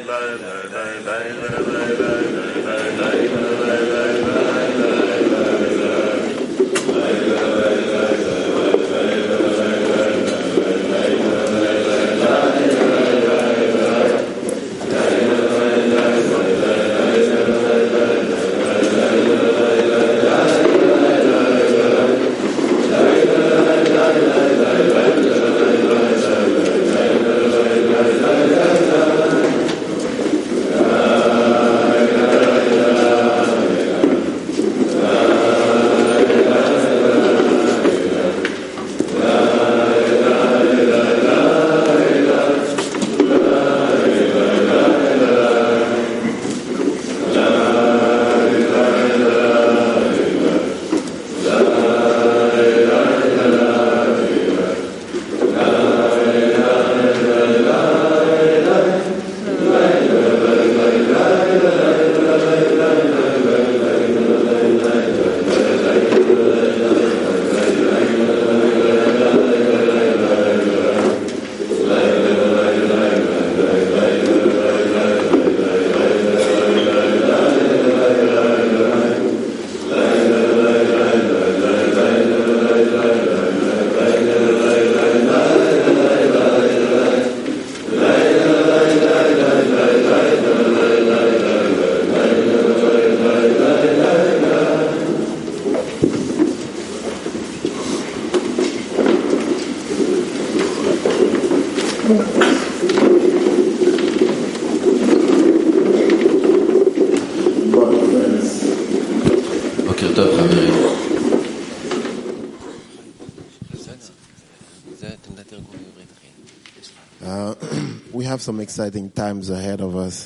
We have some exciting times ahead of us.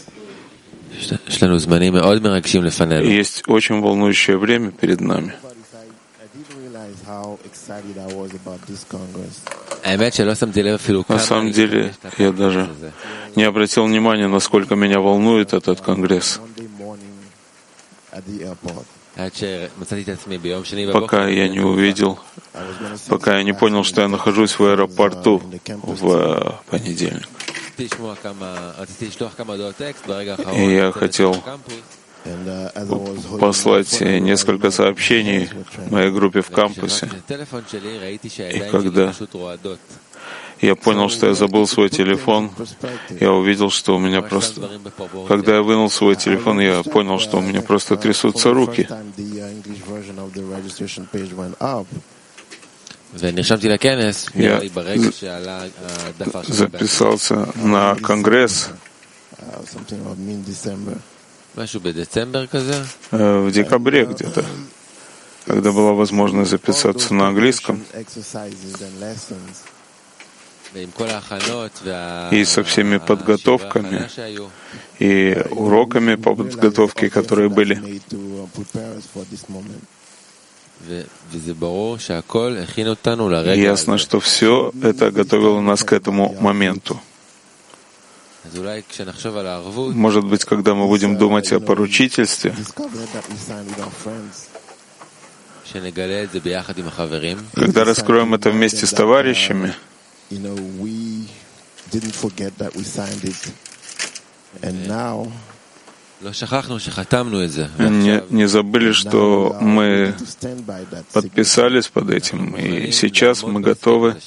Есть очень волнующее время перед нами. На самом деле, я даже не обратил внимания, насколько меня волнует этот конгресс. Пока я не увидел, пока я не понял, что я нахожусь в аэропорту в понедельник. И я хотел послать несколько сообщений моей группе в кампусе. И когда я понял, что я забыл свой телефон, я увидел, что у меня просто... Когда я вынул свой телефон, я понял, что у меня просто трясутся руки. Я записался на конгресс в декабре где-то, когда была возможность записаться на английском. И со всеми подготовками и уроками по подготовке, которые были. Ясно, что все это готовило нас к этому моменту. Может быть, когда мы будем думать о поручительстве, когда раскроем это вместе с товарищами, не забыли, что мы подписались под этим, и сейчас мы готовы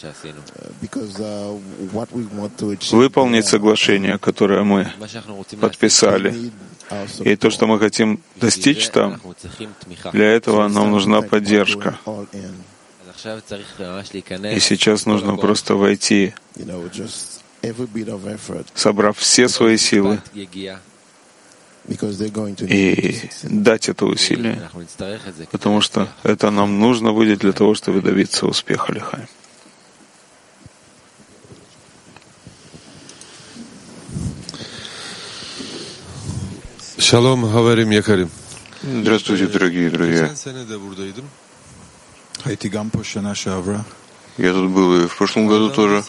выполнить соглашение, которое мы подписали. И то, что мы хотим достичь там, для этого нам нужна поддержка. И сейчас нужно просто войти, собрав все свои силы, и дать это усилие, потому что это нам нужно будет для того, чтобы добиться успеха, Лихай. Шалом, хаварим якарим. Здравствуйте, дорогие друзья. Я тут был и в прошлом году тоже.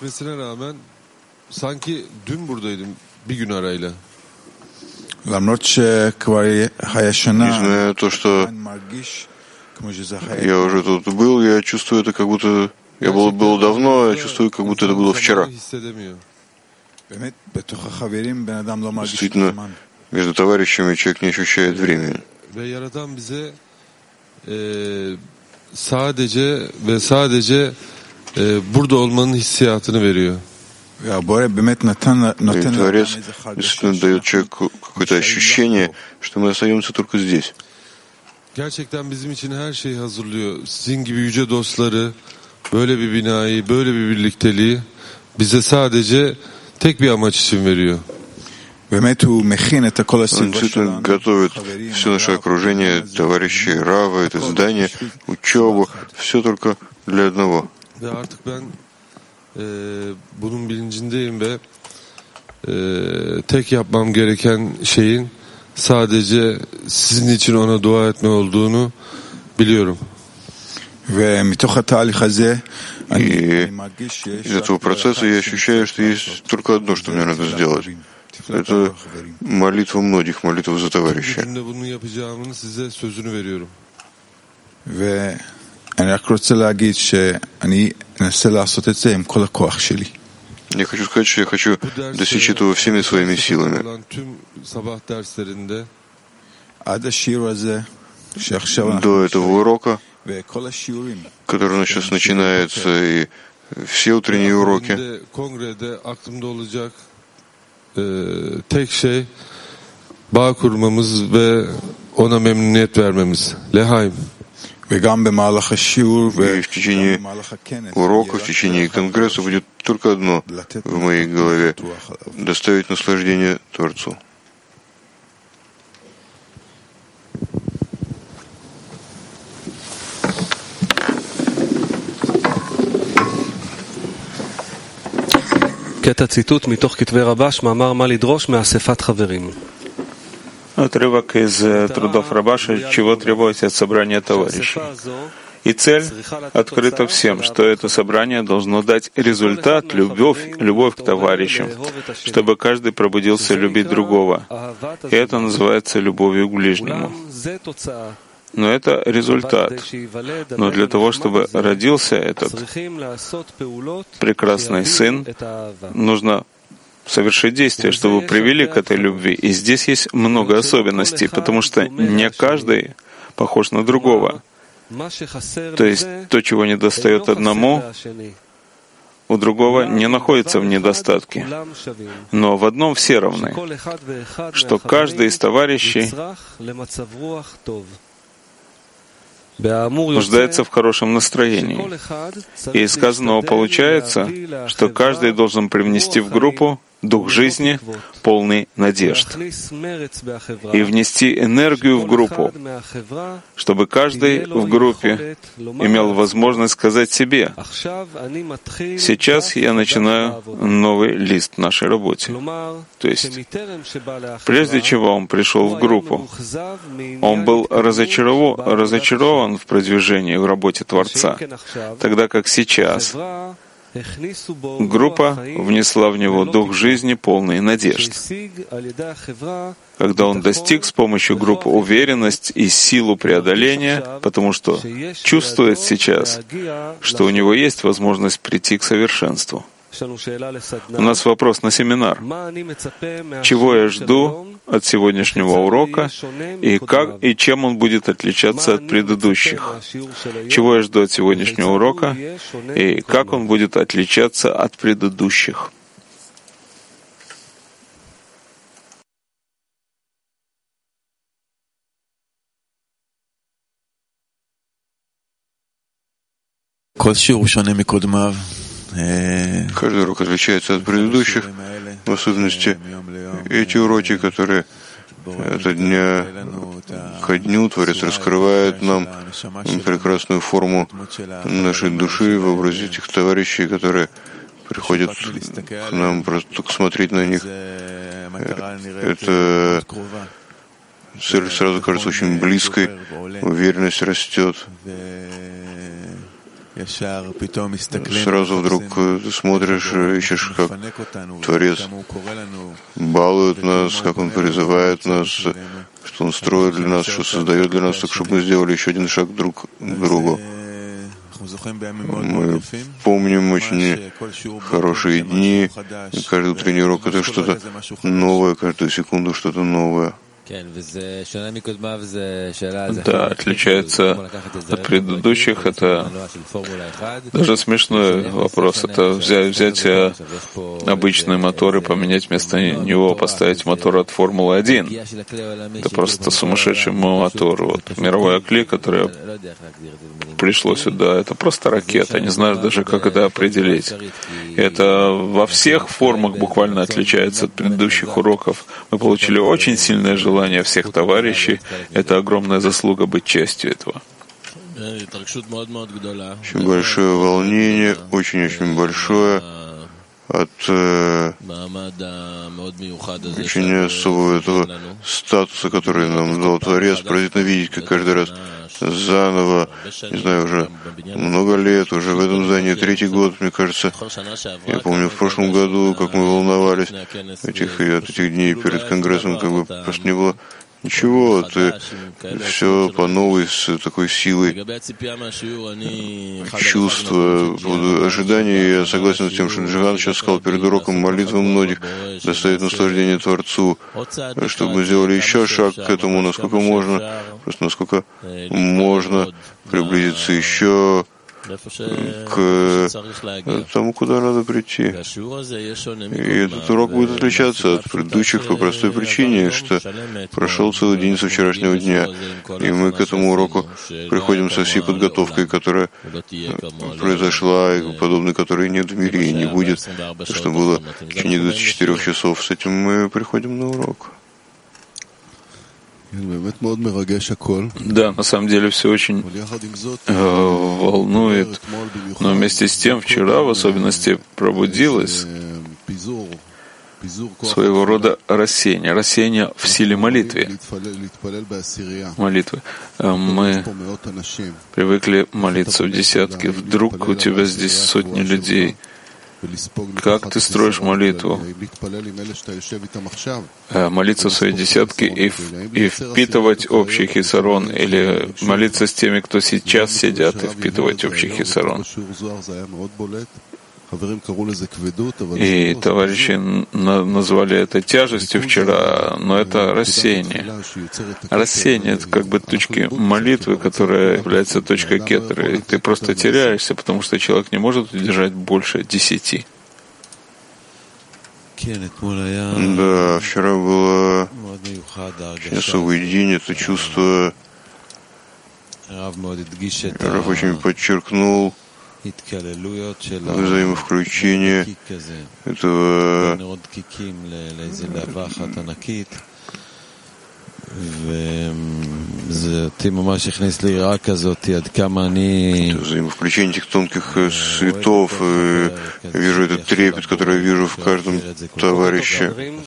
Несмотря то, что я уже тут был, я чувствую это, как будто я был давно, я чувствую, как будто это было вчера. Действительно, между товарищами человек не ощущает времени. Sadece ve sadece burada olmanın hissiyatını veriyor. И Творец действительно дает человеку какое-то ощущение, что мы остаемся только здесь. Gerçekten bizim için her şeyi hazırlıyor. Sizin gibi yüce dostları, böyle bir binayı, böyle bir birlikteliği bize sadece tek bir amaç için veriyor. Он действительно готовит все наше окружение, товарищей, Рава, это здание, учебу, все только для одного. Ve artık ben bunun bilincindeyim ve tek yapmam gereken şeyin sadece sizin için ona dua etme olduğunu biliyorum. И из этого процесса я ощущаю, что есть только одно, что мне надо сделать. Это молитва многих, молитва за товарища. Bunu yapacağımın size sözünü veriyorum. Я хочу сказать, что я хочу достичь этого всеми своими силами. До этого урока, который у нас сейчас начинается, и все утренние уроки, tek şey bağ kurmamız ve ona memnuniyet vermemiz. Lehaim. И в течение урока, в течение конгресса будет только одно в моей голове — доставить наслаждение Творцу. קטע ציטוט מתוך כתבי רבש, מאמר מה לדרוש מאספת חברים. Отрывок из трудов Рабаша, чего требовать от собрания товарищей. И цель открыта всем, что это собрание должно дать результат, любовь к товарищам, чтобы каждый пробудился любить другого. И это называется любовью к ближнему. Но это результат. Но для того, чтобы родился этот прекрасный сын, нужно совершить действия, чтобы привели к этой любви. И здесь есть много особенностей, потому что не каждый похож на другого. То есть то, чего недостает одному, у другого не находится в недостатке. Но в одном все равны, что каждый из товарищей нуждается в хорошем настроении. И из сказанного получается, что каждый должен привнести в группу дух жизни, полный надежд, и внести энергию в группу, чтобы каждый в группе имел возможность сказать себе: «Сейчас я начинаю новый лист в нашей работе». То есть, прежде чего он пришел в группу, он был разочарован в продвижении в работе Творца, тогда как сейчас группа внесла в него дух жизни, полный надежд. Когда он достиг с помощью группы уверенность и силу преодоления, потому что чувствует сейчас, что у него есть возможность прийти к совершенству. У нас вопрос на семинар. Чего я жду от сегодняшнего урока и чем он будет отличаться от предыдущих? Чего я жду от сегодняшнего урока и как он будет отличаться от предыдущих? Каждый урок отличается от предыдущих, в особенности эти уроки, которые от дня ко дню Творец раскрывает нам прекрасную форму нашей души в образе этих товарищей, которые приходят к нам просто смотреть на них. Это цель сразу кажется очень близкой, уверенность растет. Сразу вдруг смотришь, ищешь, как Творец балует нас, как Он призывает нас, что Он строит для нас, что создает для нас, так чтобы мы сделали еще один шаг друг к другу. Мы помним очень хорошие дни, и каждый утренний урок — это что-то новое, каждую секунду что-то новое. Да, отличается от предыдущих. Это даже смешной вопрос. Это взять обычный мотор и поменять вместо него, поставить мотор от Формулы-1. Это просто сумасшедший мотор. Вот мировой Акли, которое пришло сюда, это просто ракета. Не знаю даже, как это определить. Это во всех формах буквально отличается от предыдущих уроков. Мы получили очень сильное желание всех товарищей. Это огромная заслуга быть частью этого. Очень большое волнение, очень-очень большое от очень особого этого статуса, который нам дал Творец. Поразительно видеть, как каждый раз заново, не знаю, уже много лет, уже в этом здании 3-й год, мне кажется. Я помню, в прошлом году, как мы волновались от этих дней перед Конгрессом, как бы просто не было ничего, ты все по новой, с такой силой чувства, ожидания. Я согласен с тем, что Джиган сейчас сказал перед уроком, молитва многих доставит наслаждение Творцу, чтобы мы сделали еще шаг к этому, насколько можно, просто насколько можно приблизиться еще к тому, куда надо прийти. И этот урок будет отличаться от предыдущих по простой причине, что прошел целый день со вчерашнего дня, и мы к этому уроку приходим со всей подготовкой, которая произошла, и подобной, которой нет в мире и не будет, что было в течение 24 часов. С этим мы приходим на урок. Да, на самом деле все очень волнует, но вместе с тем вчера в особенности пробудилось своего рода рассеяние в силе молитвы. Мы привыкли молиться в десятки, вдруг у тебя здесь сотни людей. Как ты строишь молитву? Молиться в своей десятке и впитывать общий хисарон, или молиться с теми, кто сейчас сидят, и впитывать общий хисарон. И товарищи назвали это тяжестью вчера, но это рассеяние. Рассеяние — это как бы точки молитвы, которая является точкой кетера, и ты просто теряешься, потому что человек не может удержать больше 10. Да, вчера было очень особый день, это чувство. Раф очень подчеркнул взаимовключение этого взаимовключение этих тонких светов. Вижу этот трепет, который я вижу в каждом товарище.